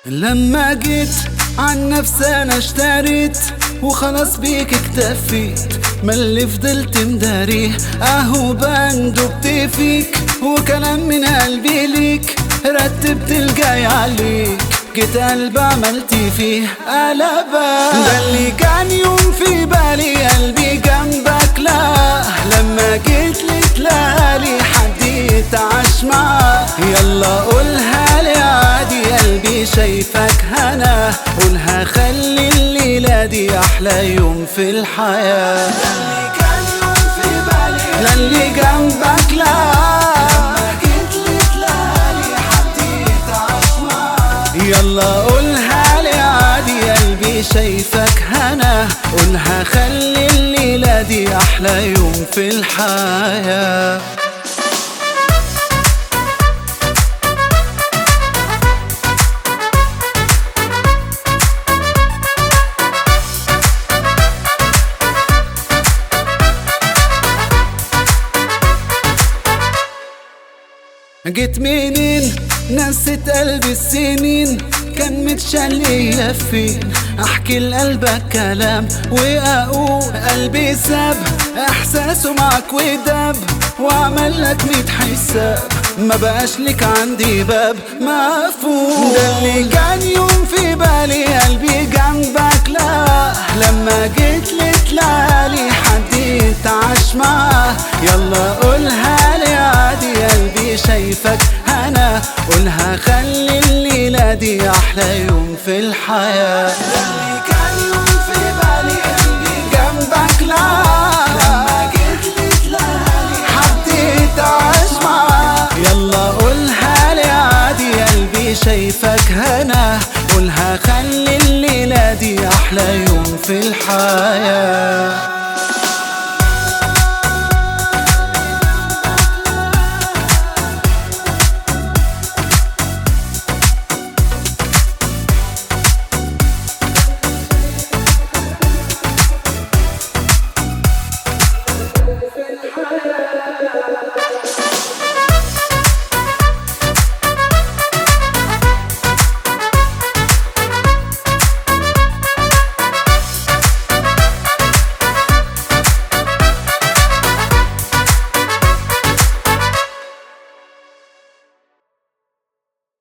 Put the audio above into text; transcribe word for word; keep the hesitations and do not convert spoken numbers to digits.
لما جيت عن نفسي انا اشتريت وخلاص بيك اكتفيت، ما اللي فضلت مداريه اهو بندبت فيك، وكلام من قلبي ليك رتبت الجاي عليك، جيت قلب عملت فيه قلبة. ده اللي كان يوم في بالي قلبي جنبك، لا لما جيت لي تلاقي حد يتعاش معاه، يلا قولها لي عادي قلبي شايفك هنا، قولها خلي الليلة دي أحلى يوم في الحياة. اللي كان يوم في بالي لا اللي جنبك، لا لما جيت لي تلاقي حد يتعاش معاه، يلا قولها لي عادي قلبي شايفك هنا، قولها خلي الليلة دي أحلى يوم في الحياة. جيت منين نسيت قلبي السنين، كان متشلي فين احكي لقلبك كلام واقول قلبي ساب احساسه معك وداب، واعمل لك ميت حساب ما بقاش لك عندي باب مقفول. ده اللي كان يوم في بالي قلبي جنبك، لا لما جيت لي تلاقي حد يتعاش معاه، يلا قولها لي عادي قلبي شايفك هنا، قولها خلي الليلة دي أحلى يوم في الحياة. ده اللي كان يوم في بالي قلبي جنبك، لا لما جيت لي تلاقي حد يتعاش معاه، يلا قولها لي عادي قلبي شايفك هنا، قولها خلي الليلة دي أحلى يوم في الحياة.